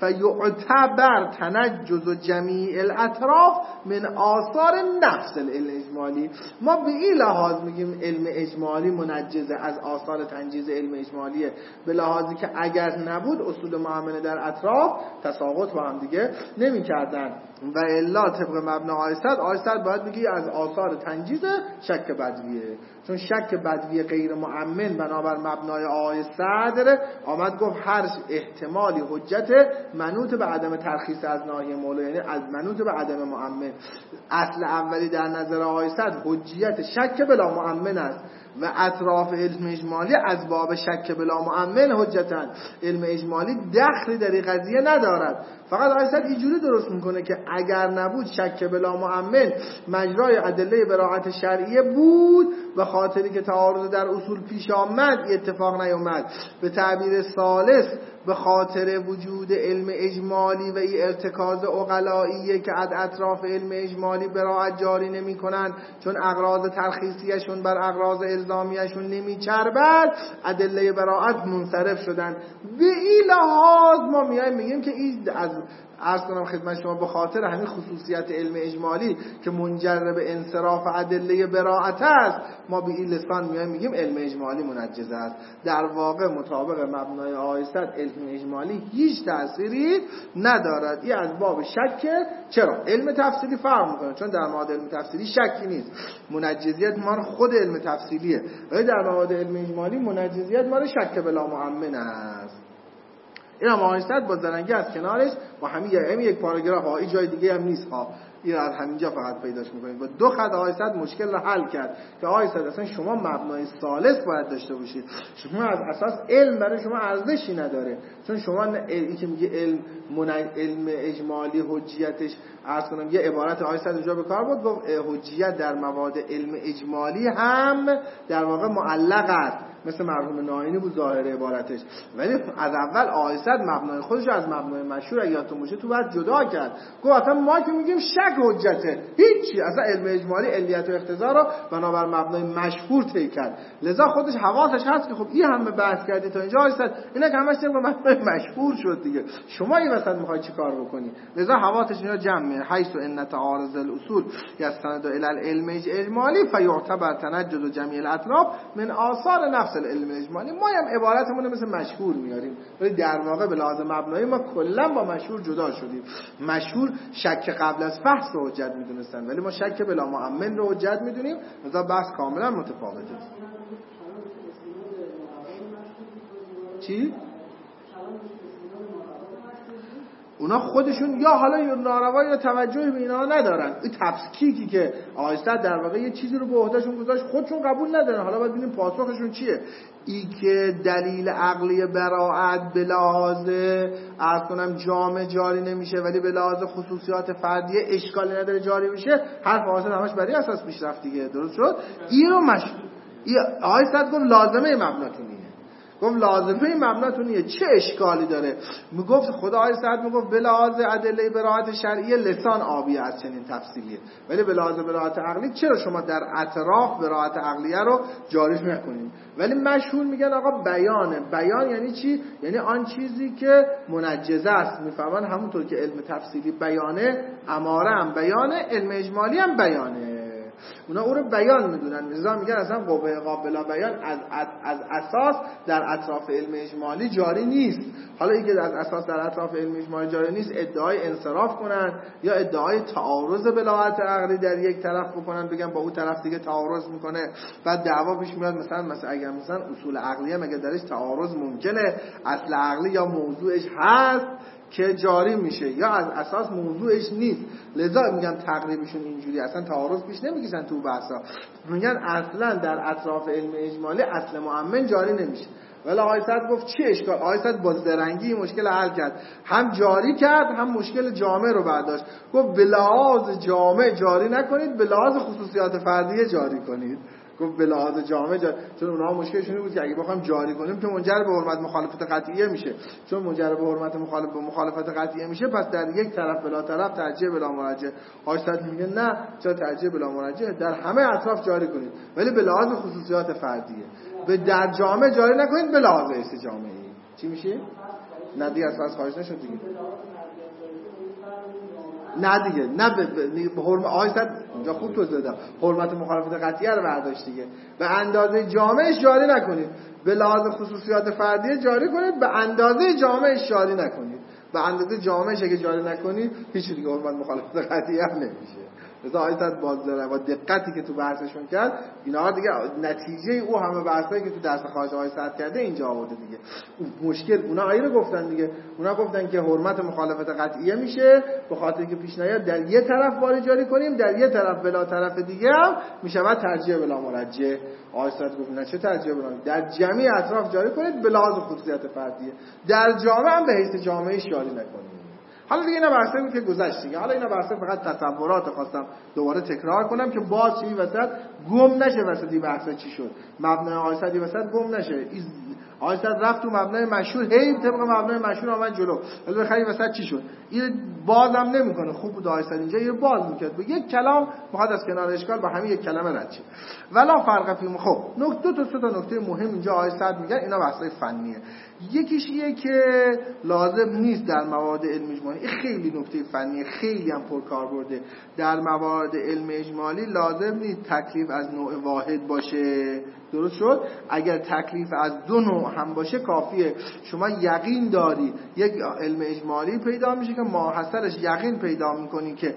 Speaker 1: فیعتبر تنجز جمیع الاطراف من آثار نفس العلم اجمالی. ما به این لحاظ میگیم علم اجمالی منجزه از آثار تنجیز علم اجمالیه، به لحاظی که اگر نبود اصول معامله در اطراف تساقط با هم دیگه نمی کردن. و الا طبق مبنا آیه صد آیه صد باید بگی از آثار تنجیز شک بدویه، چون شک بدوی غیر مؤمن بنابر مبنای آیه صدر آمد گفت هر احتمالی حجت منوط به عدم ترخیص از ناحیه مولا، یعنی از منوط به عدم مؤمن. اصل اولی در نظر آیه صدر حجیت شک بلا مؤمن است و اطراف علم اجمالی از باب شک بلا مؤمن حجتن. علم اجمالی دخلی در این قضیه ندارد. فقط آیه اینجوری درست میکنه که اگر نبود شک بلا مؤمن مجرای ادله براءت شرعیه بود، به خاطری که تعارض در اصول پیش آمد اتفاق نیامد. به تعبیر ثالث به خاطر وجود علم اجمالی و این ارتکاز عقلاییه که از اطراف علم اجمالی براءت جاری نمی کنن، چون اغراض تلخیصیشون بر اغراض الزامیشون نمی چربد، ادله براءت منصرف شدن. به این لحاظ ما میایم میگیم که این از عرض کنم خدمت شما به خاطر همین خصوصیت علم اجمالی که منجر به انصراف ادله براءت است، ما به این لسان میایم میگیم علم اجمالی منجز است. در واقع مطابق مبنای آیه علم اجمالی هیچ تأثیری ندارد. این از باب شک. چرا؟ علم تفصیلی فرق میکنه، چون در مورد علم تفصیلی شکی نیست، منجزیت مال خود علم تفصیلیه، ولی در مورد علم اجمالی منجزیت مال شک بلا مؤمن است. این هم آیه با زرنگی از کنارش با همین یعنی یک پاراگراف ها، این جای دیگه هم نیست ها، این از همینجا فقط پیداش میکنید. با دو خط آیه مشکل رو حل کرد که آیه اصلا شما مبنای ثالث باید داشته باشید. شما از اساس علم برای شما ارزشی نداره، چون شما این که میگه علم من علم اجمالی حجیتش عرض کنم یه عبارت آیه اونجا به کار بود، گفت حجیت در مواد علم اجمالی هم در واقع معلق است، مثل مرحوم ناینی بود ظاهر عبارتش. ولی از اول آیه مبنای خودش از مبنای مشهور یادتون باشه تو بعد جدا کرد، گفت اصلا ما که میگیم شک حجته، هیچی، اصلا علم اجمالی علیت و اقتضا رو بنابر مبنای مشهور طی کرد. لذا خودش حواسش هست که خب این همه بحث کردی تا اینجا آیه اینا که همش با مبنای مشهور شد دیگه، شما این وسط میخوای چیکار بکنی؟ لذا حواسش اینا جمع حیث ان تعارض الاصول یستند الی العلم اجمالی فیعتبر تنجز جميع الاطراف من آثار نفس العلم اجمالی. ما هم عبارتمون مثل مشهور میاریم، ولی در واقع به لازم مبنایی ما کلا با مشهور جدا شدیم. مشهور شک قبل از فحص رو حجت میدونستن، ولی ما شک بلا مؤمن رو حجت میدونیم. لذا بحث کاملا متفاوته. چی؟ اونا خودشون یا حالا ناروا یا توجهی به اینا ندارن. این تفکیکی که آیسته در واقع یه چیزی رو به عهدهشون گذاشت خودشون قبول ندارن. حالا باید ببینیم پاسخشون چیه. ای که دلیل عقلی براءت به لحاظ عرض کنم جامع جاری نمیشه، ولی به لحاظ خصوصیات فردیه اشکالی نداره جاری میشه، حرف آیسته همش برای اساس پیشرفت دیگه. درست شد؟ این رو مش این آیسته گفت لازمه مبناتونی، گفت لازمه این مبناتونیه، چه اشکالی داره؟ میگفت خدا آیه صد میگفت به لحاظ ادله براءت شرعیه لسان آبی از چنین تفصیلیه، ولی به لحاظ براءت عقلی چرا شما در اطراف براءت عقلیه رو جاری نکنید؟ ولی مشهور میگن آقا بیانه. بیان یعنی چی؟ یعنی آن چیزی که منجزه است. میفهمن همونطور که علم تفصیلی بیانه، اماره هم بیانه، علم اجمالی هم بیانه. اونا او رو بیان میدونن، لذا میگن اصلا قوه قابل بیان از, از, از اساس در اطراف علم اجمالی جاری نیست. حالا اینکه از اساس در اطراف علم اجمالی جاری نیست ادعای انصراف کنن یا ادعای تعارض بلاغت عقلی در یک طرف بکنن، بگن با اون طرف دیگه تعارض میکنه، بعد دعوا پیش میاد مثلا مثلا اگر مثلا اصول عقلیه مگه درش تعارض ممکنه، اصل عقلی یا موضوعش هست که جاری میشه یا از اساس موضوعش نیست. لذا میگن تقریبشون اینجوری، اصلا تعارض پیش نمیگیسن تو بحثا، میگن اصلا در اطراف علم اجمالی اصل مؤمن جاری نمیشه. ولی آیه صد گفت چی اشکال؟ آیه صد با زرنگی مشکل حل کرد، هم جاری کرد هم مشکل جامع رو برداشت. گفت به لحاظ جامع جاری نکنید، به لحاظ خصوصیات فردیه جاری کنید. گفت به لحاظ جامع جاری، چون اونها مشکلشون بود که اگه بخوایم جاری کنیم که منجر به حرمت مخالفت قطعیه میشه، چون منجر به حرمت مخالف به مخالفت قطعیه میشه، پس در یک طرف بلا طرف ترجیح بلا مرجح. آیه میگه نه، چرا ترجیح بلا مرجح؟ در همه اطراف جاری کنید، ولی به لحاظ خصوصیات فردیه. به در جامع جاری نکنید به لحاظ ایست جامعی. چی میشه؟ نه دیگه اساس خارج نشد دیگه. نه دیگه، نه به حرمت آیه اینجا خوب توضیح دادم، حرمت مخالفت قطعیه رو برداشت دیگه. به اندازه جامعش جاری نکنید، به لحاظ خصوصیات فردیه جاری کنید، به اندازه جامعش جاری نکنید. به اندازه جامعش اگه جاری نکنید هیچ دیگه حرمت مخالفت قطعیه هم نمیشه. مثلا آقای صد بازداره با دقتی که تو بحثشون کرد اینا دیگه نتیجه او همه بحثایی که تو درس خارج آقای صد کرده اینجا آورده دیگه. مشکل اونا آیه رو گفتن دیگه، اونا گفتن که حرمت مخالفت قطعیه میشه به خاطر که پیش نیاد در یه طرف باری جاری کنیم، در یه طرف بلا طرف دیگه هم میشود ترجیح بلا مرجح. آقای صد گفت نه چه ترجیح بلا، در جمعی اطراف جاری کنید به لحاظ خصوصیت فردیه، در جامعه هم به حیث جامعه جاری نکنید. حالا دیگه اینا بحثایی بود که گذشت دیگه. حالا اینا بحثا فقط تصورات خواستم دوباره تکرار کنم که باز چی وسط گم نشه، وسطی بحثا چی شد، مبنای آقای صدی وسط گم نشه. آقای صد رفت تو مبنای مشهور، هی طبق مبنای مشهور آمد جلو، ولی بخری وسط چی شد این بازم نمیکنه. خوب بود آقای صد اینجا یه باز میکرد به یک کلام میخواد از کنار اشکال با همین یک کلمه رد شه. ولا فرق فیهم. خب نکته تا سه تا نکته مهم اینجا آقای صد میگن، اینا بحثای فنیه. یکیش اینه که لازم نیست در موارد علم اجمالی، این خیلی نکته فنیه، خیلی هم پرکاربرده. در موارد علم اجمالی لازم نیست تکلیف از نوع واحد باشه. درست شد؟ اگر تکلیف از دو نوع هم باشه کافیه. شما یقین داری یک علم اجمالی پیدا میشه که ماحصلش یقین پیدا میکنی که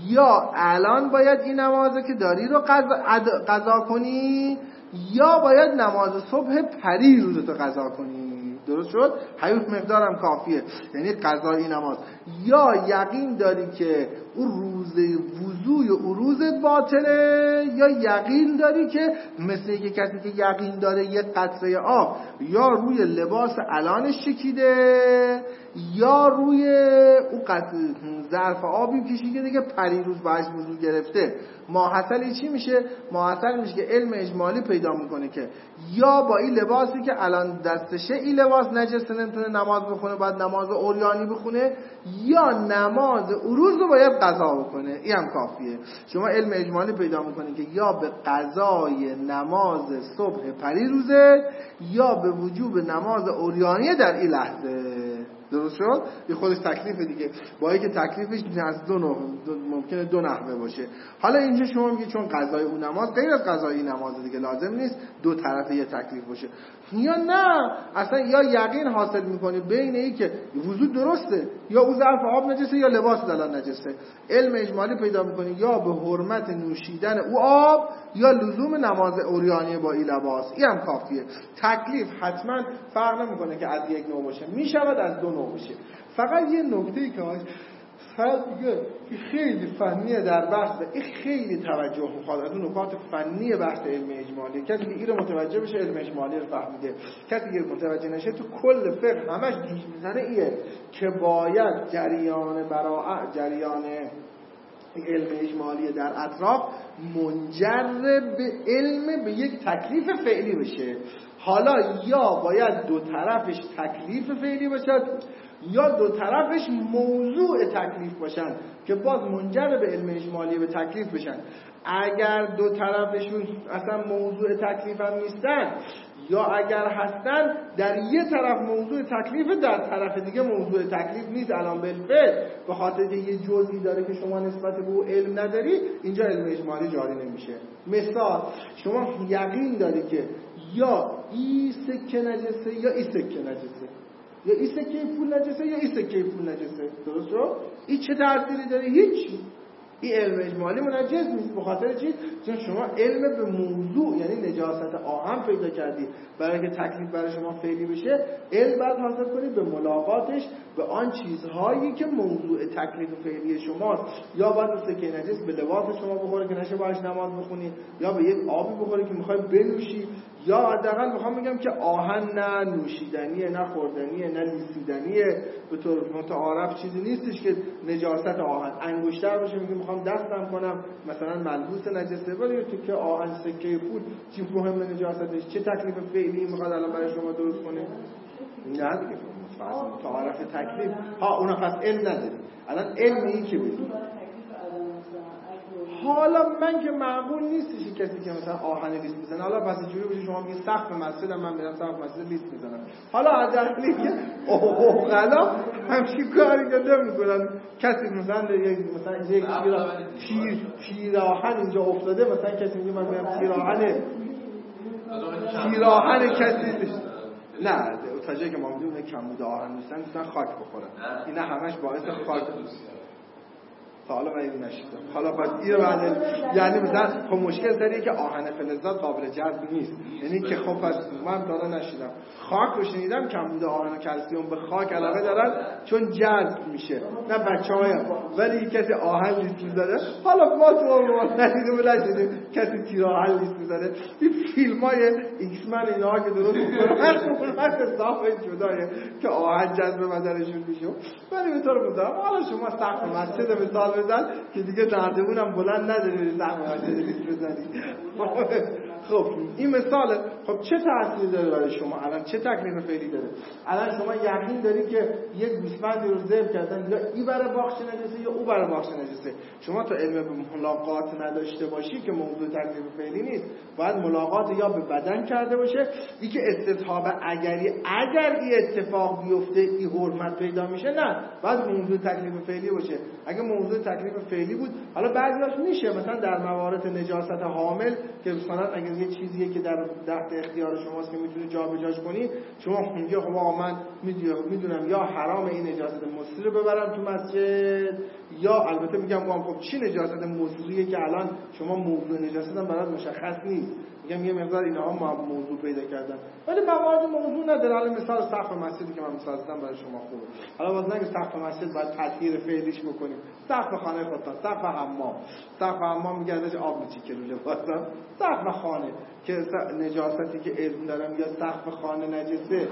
Speaker 1: یا الان باید این نمازه که داری رو قضا, قضا کنی، یا باید نماز صبح پری روزتو قضا کنی. درست شد؟ حیوت مقدارم کافیه، یعنی قضای نماز. یا یقین داری که اون روز وضوی و روزت باطله، یا یقین داری که مثل یک کسی که یقین داره یک قطره آب یا روی لباس الانش چکیده یا روی اون قطره ظرف آبی کشیده دیگه پری روز باش وضو گرفته. ماحصل چی میشه؟ ماحصل میشه که علم اجمالی پیدا میکنه که یا با این لباسی که الان دستشه این لباس نجسه نمیتونه نماز بخونه، باید نماز عریانی بخونه، یا نماز عروض رو باید قضا بکنه. این هم کافیه. شما علم اجمالی پیدا میکنه که یا به قضای نماز صبح پری روزه یا به وجوب نماز عریانی در این لحظه. درست شد؟ یه خودش تکلیف دیگه، با اینکه تکلیفش از دو نوع ممکنه دو نحوه باشه. حالا اینجا شما میگه چون قضای اون نماز غیر از قضای نماز دیگه لازم نیست دو طرفه یه تکلیف باشه، یا نه اصلا یا یقین حاصل میکنی بین این که وضو درسته یا او ظرف آب نجسه یا لباس دلال نجسه، علم اجمالی پیدا میکنی یا به حرمت نوشیدن او آب یا لزوم نماز عریانی با این لباس. این هم کافیه. تکلیف حتما فرق نمیکنه که از یک نوع باشه، میشود از دو نوع باشه. فقط یه نکته‌ای که فرض میگه خیلی فنیه در بحث، این خیلی توجه میخواد از اون نکات فنی بحث علم اجمالی. کسی که این رو متوجه بشه علم اجمالی رو فهمیده، کسی که متوجه نشه تو کل فقه همش گیج میزنه ایه که باید جریان براءت، جریان علم اجمالی در اطراف منجر به علم به یک تکلیف فعلی بشه. حالا یا باید دو طرفش تکلیف فعلی باشه یا دو طرفش موضوع تکلیف باشن که باز منجر به علم اجمالی به تکلیف بشن. اگر دو طرفشون اصلا موضوع تکلیف هم نیستن یا اگر هستن در یه طرف موضوع تکلیف در طرف دیگه موضوع تکلیف نیست الان بالفعل به خاطر یه جزئی داره که شما نسبت به او علم نداری، اینجا علم اجمالی جاری نمیشه. مثال شما یقین داری که یا این سکه نجسه یا این سکه نجسه، یا این سکه پول نجسه یا این سکه پول نجسه. درست شد؟ این چه تأثیری داره؟ هیچ. این علم اجمالی منجز نیست. به خاطر چی؟ چون شما علم به موضوع یعنی نجاست آهن پیدا کردید. برای که تکلیف برای شما فعلی بشه علم باید حاصل کنید به ملاقاتش به آن چیزهایی که موضوع تکلیف فعلی شماست. یا باید به سکه نجس به لباس شما بخوره که نشه باهاش نماز بخونی، یا به یک آبی بخوره که میخوای بنوشی، یا حداقل میخوام بگم که آهن نه نوشیدنیه نه خوردنیه نه لیسیدنیه. به طور متعارف چیزی نیستش که نجاست آهن انگشتر باشه میگم میخوام دستم کنم مثلا ملبوس نجسه، ولی تو که آهن سکه پول چی مهم نجاستش، چه تکلیف فعلی میخواد الان برای شما درست کنه؟ نه دیگه متعارف تکلیف ها اون پس علم نداری. الان علم این که بدید حالا من که معقول نیستش کسی که مثلا آهن لیست بزنه. حالا پس اینجوری بشه شما میگید سقف مسجد من میرم سقف مسجد لیست میزنم. حالا حداقل که اوه غلا همچین کاری که نمیکنن. کسی مثلا یک مثلا یک پیر پیراهن اینجا افتاده، مثلا کسی میگه من میرم پیراهن پیراهن کسی نه تا جایی که ما میدونیم کمبود آهن نیستن، مثلا خاک بخورن. اینا همش باعث خاک حالا من اینو نشیدم. حالا پس اینو بعد یعنی مثلا خب مشکل داره که آهن فلزات قابل جذب نیست، یعنی که خب پس من دادا نشیدم. خاک رو شنیدم کمبود آهن و کلسیم به خاک علاقه دارن چون جذب میشه، نه بچه‌ها. ولی کسی آهن لیست می‌ذاره، حالا ما تو اون ندیدیم نشیدیم کسی تیر آهن لیست می‌ذاره. این فیلمای ایکس من اینا که درست می‌کنن هر حساب جدایه که آهن جذب بدنشون میشه. ولی به طور مثال حالا شما سقف مسجد مثال بزن که دیگه دردمونم بلند نداری سقف مسجد لیست بزنی. خب این مثال خب چه تأثیری داره برای شما؟ الان چه تکلیف فعلی داره؟ الان شما یقین داری که یک گوسفندی رو ذبح کردن یا این برای باخش نجسه یا او برای باخش نجسه. شما تو علم به ملاقات نداشته باشی که موضوع تکلیف فعلی نیست، باید ملاقات یا به بدن کرده باشه. این که استصحاب اگری اگر این اتفاق بیفته این حرمت پیدا میشه، نه باید موضوع تکلیف فعلی باشه. اگه موضوع تکلیف فعلی بود، حالا بعضیاش میشه مثلا در موارد نجاست حامل که مثلا اگه یه چیزیه که در تحت اختیار شماست که میتونی جابجاش کنی، شما میگی خب آقا من میدونم یا حرام این نجاست مصری رو ببرم تو مسجد، یا البته میگم خب چی نجاست مصریه که الان شما موضوع نجاست هم برات مشخص نیست، میگم یه مقدار اینها ما موضوع پیدا کردن ولی موارد موضوع نداره. الان مثال سقف مسجدی که من مثال زدم برای شما خوبه. حالا باز نگه سقف مسجد باید تطهیر فعلیش بکنیم، سقف خانه خودتان، سقف حمام، سقف حمام میگه ازش آب میچیکه رو لباسم، سقف خانه که نجاستی که علم دارم یا سقف خانه نجسه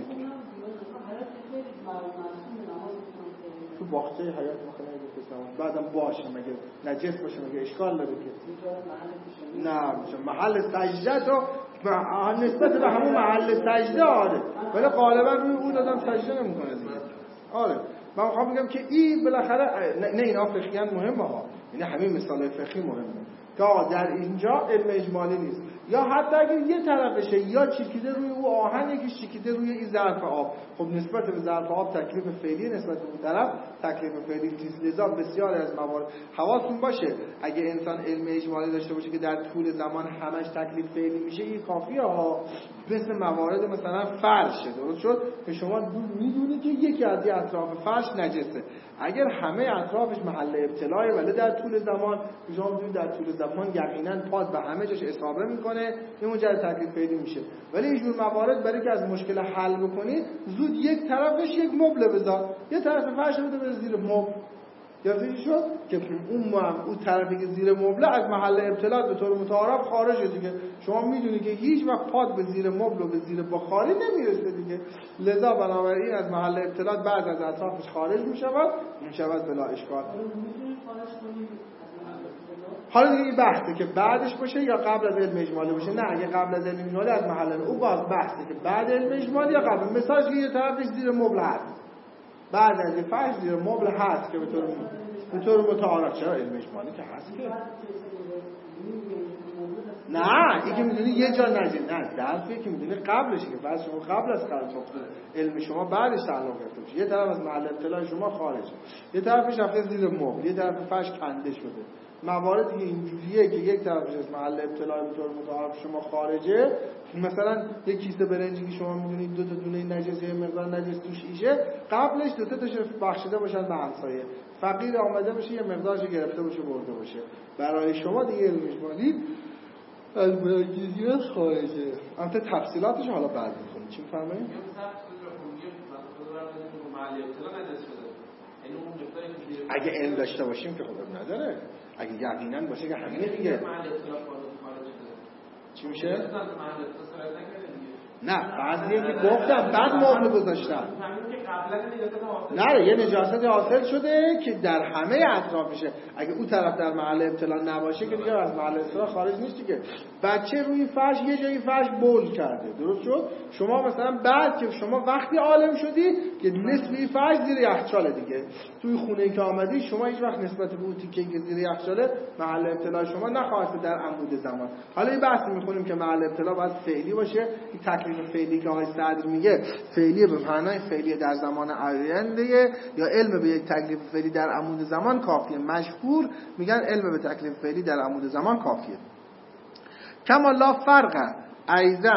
Speaker 1: تو باغچه حیات مخنه بعدم باشه مگه نجس باشه مگه اشکال داره که نه محل سجده تو نسبت به همون محل سجده آره، ولی غالبا روی اون آدم سجده نمیکنه دیگه. آره من میخوام بگم که این بالاخره نه اینا فقهیان مهمه ها، یعنی همین مثال فقهی مهمه که در اینجا علم اجمالی نیست، یا حتی اگر یه طرفشه یا چیکیده روی او آهن یکیش چیکیده روی این ظرف آب، خب نسبت به ظرف آب تکلیف فعلی نسبت به اون طرف تکلیف فعلی نیست. لذا بسیار از موارد حواستون باشه اگه انسان علم اجمالی داشته باشه که در طول زمان همش تکلیف فعلی میشه این کافیه ها. مثل موارد مثلا فرشه، درست شد که شما میدونی که یکی از این اطراف فرش نجسه، اگر همه اطرافش محل ابتلاه ولی در طول زمان شما میدونید در طول زمان یقینا پاد به همه جاش اصابه میکنه این مجرد تکلیف فعلی میشه. ولی اینجور موارد برای که از مشکل حل بکنید زود یک طرفش یک مبل بذار، یه طرف فرش رو بده زیر مبل، یادتون شد که اون مهم اون طرفی که زیر مبل از محل ابتلا به طور متعارف خارجه دیگه. شما میدونی که هیچ وقت پاد به زیر مبل و به زیر بخاری نمیرسه دیگه، لذا بنابراین از محل ابتلا بعد از اطرافش خارج میشود میشود بلا اشکال. حالا دیگه این بحثه که بعدش باشه یا قبل از علم اجمالی باشه. نه اگه قبل از علم اجمالی از محل او باز بحثه که بعد علم اجمالی یا قبل. مثالش که یه طرفش زیر مبل هست، بعد از یه فرش زیر مبل هست که به طور به طور متعارف چرا علم اجمالی که هست که نه این که میدونی یه جا نجید نه ظرفی که میدونی قبلشه که بعد شما قبل از خرج علم شما بعدش تعلق گرفته باشه. یه طرف از محل ابتلا شما خارجه، یه طرفش رفته زیر مبل، یه طرف فرش کنده شده. مواردی که اینجوریه که یک طرفش از محل ابتلا به طور متعارف شما خارجه، مثلا یک کیسه برنجی که شما میدونید دو تا دونه نجس یه مقدار نجس توش ایشه، قبلش دو تا تاش بخشیده باشن به همسایه، فقیر آمده باشه یه مقدارش گرفته باشه برده باشه. برای شما دیگه علم اجمالی از برنجیات خارجه. البته تفصیلاتش حالا بعد می‌خونیم. چی می‌فرمایید؟ اگه علم داشته باشیم که خب نداره، اگه یقینا باشه که همینه دیگه. چی میشه؟ نه بعضیه که گفتم بعد مبل گذاشتن، نه یه نجاست حاصل شده که در همه اطرافشه. اگه اون طرف در محل ابتلا نباشه که دیگه از محل ابتلا خارج نیست که. بچه روی فرش یه جایی فرش بول کرده، درست شد؟ شما مثلا بعد که شما وقتی عالم شدی که نصفی فرش زیر یخچاله دیگه، توی خونه که آمدی شما هیچ وقت نسبت به اون تیکه که زیر یخچاله محل ابتلا شما نخواهد در عمود زمان. حالا این بحث می‌خونیم که محل ابتلا باید فعلی باشه. این تکلیف فعلی که آقای صدر میگه فعلی به معنای فعلی در زمان آینده یا علم به یک تکلیف فعلی در عمود زمان کافیه. مشهور میگن علم به تکلیف فعلی در عمود زمان کافیه. کما لا فرق ایضا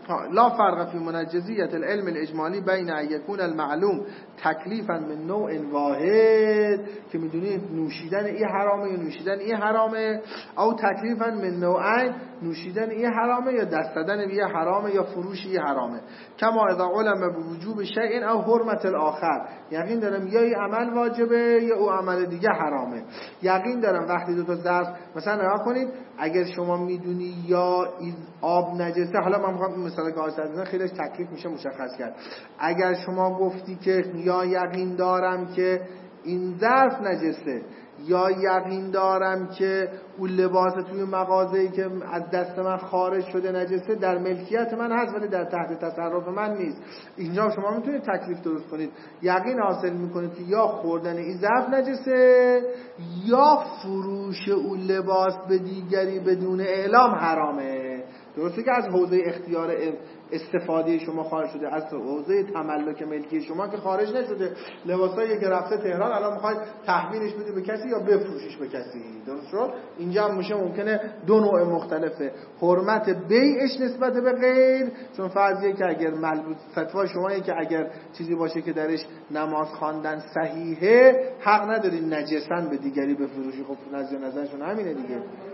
Speaker 1: لا فرق فی منجزیت العلم الاجمالی بین ان یکون المعلوم تکلیفا من نوع واحد که میدونید نوشیدن این حرامه یا نوشیدن این حرامه، او تکلیفا من نوعین نوشیدن این حرامه یا دست دادن این حرامه یا فروش این حرامه. کما اذا علم بوجوب شیء او حرمت الاخر، یقین دارم یا این عمل واجبه یا او عمل دیگه حرامه. یقین دارم وقتی دو تا ظرف مثلا نگاه کنید، اگر شما میدونی یا این آب نجسه، حالا من میخوام مثلا که آسان خیلیش تکلیف میشه مشخص کرد. اگر شما گفتی که یا یقین دارم که این ظرف نجسه یا یقین دارم که اون لباس توی مغازه‌ای که از دست من خارج شده نجسه در ملکیت من هست ولی در تحت تصرف من نیست، اینجا شما میتونید تکلیف درست کنید. یقین حاصل میکنید که یا خوردن این ظرف نجسه یا فروش اون لباس به دیگری بدون اعلام حرامه. درسته که از حوزه اختیار استفاده شما خارج شده، از حوزه تملک ملکی شما که خارج نشده. لباسایی که رفته تهران الان میخواید تحویلش بدی به کسی یا بفروشیش به کسی، درست شد؟ اینجا هم میشه ممکنه دو نوع مختلفه، حرمت بیعش نسبت به غیر، چون فرضیه که اگر ملبوس فتوا شمایی که اگر چیزی باشه که درش نماز خواندن صحیحه، حق ندارین نجسن به دیگری بفروشی. خب نظر نظرشون همینه دیگه.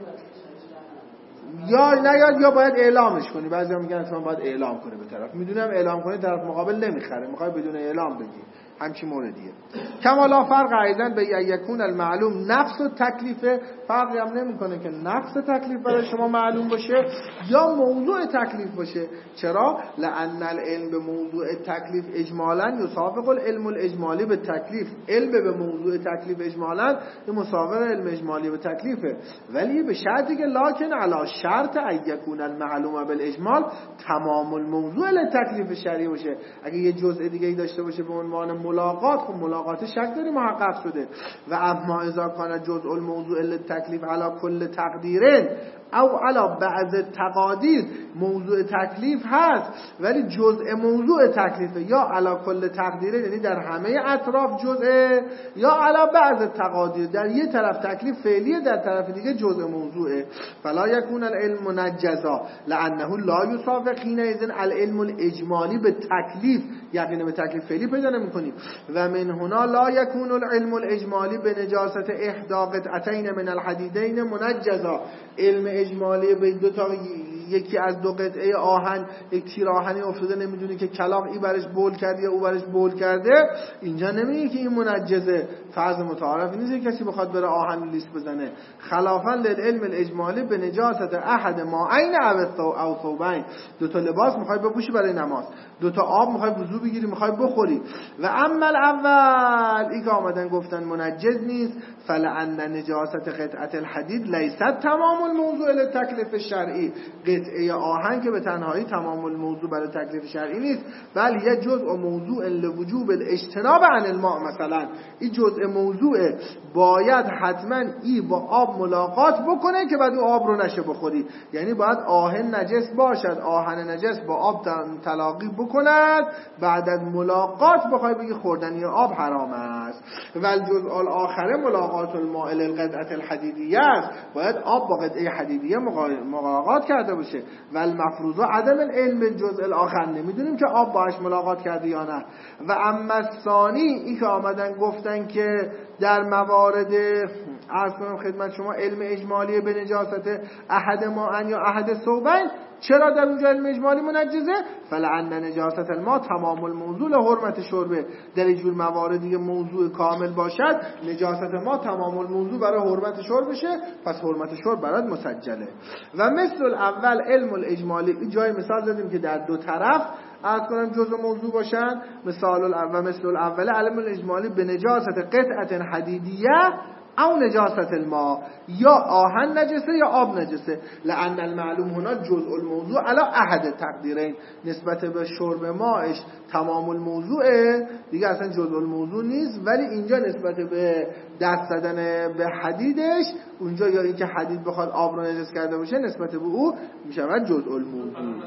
Speaker 1: یا نیاد یا باید اعلامش کنی. بعضیا میگن اصلا باید اعلام کنی به طرف. میدونم اعلام کنی طرف مقابل نمیخره، میخوای بدون اعلام بگی. همچین موردیه. کما لا فرق ایضا به یکون المعلوم نفس و تکلیفه، فرقی هم نمیکنه که نفس تکلیف برای شما معلوم باشه یا موضوع تکلیف باشه. چرا؟ لان العلم به موضوع تکلیف اجمالا یسابق العلم الاجمالی به تکلیف. علم به موضوع تکلیف اجمالا مساوی علم اجمالی به تکلیفه، ولی به شرطی که لکن علی شرط ان یکون المعلوم بالاجمال تمام الموضوع لتکلیف شرعی باشه. اگه یه جزء دیگه ای داشته باشه به عنوان ملاقات، خب ملاقات شک داری محقق شده. و اما اذا کان جزء الموضوع للتکلیف علی کل تقدیرین او علی بعض تقادیر، موضوع تکلیف هست ولی جزء موضوع تکلیفه، یا علی کل تقدیره یعنی در همه اطراف جزء، یا علی بعض تقادیر در یه طرف تکلیف فعلیه در طرف دیگه جزء موضوعه. فلا یکون العلم منجزا لانه لا یسابق حینئذ العلم الاجمالی به تکلیف، یقین به تکلیف فعلی پیدا نمی‌کنیم. و من هنا لا یکون العلم الاجمالی به نجاست احدى قطعتین من الحدیدین منجزا، علم اجمالی به دو تا یکی از دو قطعه آهن یک تیر آهنی افتاده نمیدونی که کلاغ ای برش بول کرده یا او برش بول کرده، اینجا نمیگه که این منجزه. فرض متعارف نیست کسی بخواد بره آهن لیست بزنه. خلافا للعلم الاجمالی به نجاست احد ما عین او ثوبین، دو تا لباس میخوای بپوشی برای نماز، دو تا آب میخوای وضو بگیری میخوای بخوری. و اما الاول ای که آمدن گفتن منجز نیست، فلان نجاست قطعه الحدید لیست تمام الموضوع للتکلیف شرعی، قطعه آهن که به تنهایی تمام الموضوع برای تکلیف شرعی نیست، بل یه جزء موضوع لوجوب الاجتناب عن الماء. مثلا این جزء موضوع باید حتما ای با آب ملاقات بکنه که بعد اون آب رو نشه بخوری، یعنی باید آهن نجس باشد، آهن نجس با آب تلاقی بکند، بعد از ملاقات بخوای بگی خوردن یا آب حرام است. و الجزء الاخر ملاقات الماء للقطعه الحدیدیه است، باید آب با قطعه حدیدیه ملاقات کرده باشه. و المفروض عدم العلم الجزء الاخر، نمیدونیم که آب باش ملاقات کرده یا نه. و اما الثانی این که آمدن گفتن که در موارد عرض کنم خدمت شما علم اجمالی به نجاست احد ما یا احد ثوبین، چرا در اونجا علم اجمالی منجزه؟ فلعن نجاست الماء تمام الموضوع لحرمت شربه، در اینجور مواردی که موضوع کامل باشد نجاست ما تمام الموضوع برای حرمت شربشه، پس حرمت شرب برات مسجله. و مثل الاول علم الاجمالی، جای مثال زدیم که در دو طرف عرض کنم جزء موضوع باشن. مثال الاول مثل الاول علم الاجمالی به نجاست قطعه حدیدیه او نجاست الماء، یا آهن نجسه یا آب نجسه. لان المعلوم هنا جزء الموضوع علی احد تقدیرین، نسبت به شرب ماش تمام الموضوعه دیگه، اصلا جزء الموضوع نیست، ولی اینجا نسبت به دست زدن به حدیدش، اونجا یا اینکه حدید بخواد آب رو نجس کرده باشه نسبت به او میشود جزء الموضوع.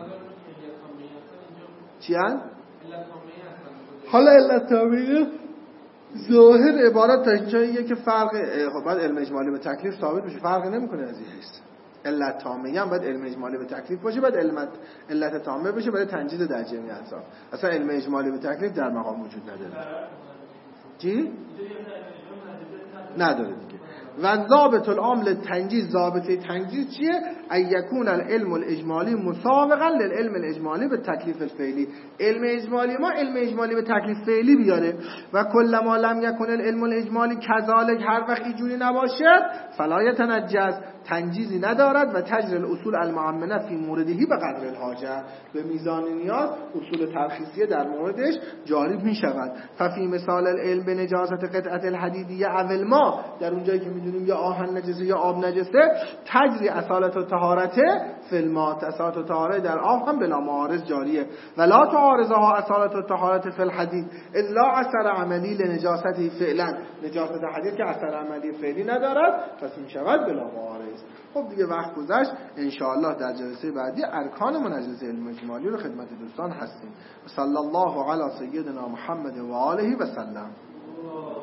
Speaker 1: چیان؟ حالا علت تامیه ظاهر عبارت تا اینجاییه که فرق، خب بعد علم اجمالی به تکلیف ثابت میشه، فرق نمیکنه از این حیث. علت تامه هم باید علم اجمالی به تکلیف باشه، باید علت علت تامه باشه برای تنجیز در جمعی اطراف. اصلا علم اجمالی به تکلیف در مقام وجود نداره. چی؟ نداره دیگه. و ضابط العام للتنجیز، ضابطه تنجیز چیه؟ ان یکون العلم الاجمالی مسابقا للعلم الاجمالی به تکلیف الفعلی. علم اجمالی ما علم اجمالی به تکلیف فعلی بیاره و کل ما لم یکن العلم الاجمالی کذالک، هر وقت اینجوری نباشه فلا یتنجز، تنجیزی ندارد و تجری الاصول المعمنه فی موردهی به قدر الحاجه، به میزان نیاز اصول ترخیصیه در موردش جاری می شود. ففی مثال العلم به نجاست قطعه الحدیدیه اول ما، در اونجایی که میدونیم یا آهن نجسه یا آب نجسه، تجری اصالت و طهارته فی الماء، اصالت و طهارت در آب هم بلا معارض جاریه. ولا تعارضها اصالت و طهارت فی الحدید الا اثر عملی لنجاسته فعلا، نجاست حدید که اثر عملی فعلی ندارد پس می شود بلا معارض. خب دیگه وقت گذشت، انشاءالله در جلسه بعدی ارکان منجز علم اجمالی رو خدمت دوستان هستیم. صلی الله علی سیدنا محمد و آله و سلم.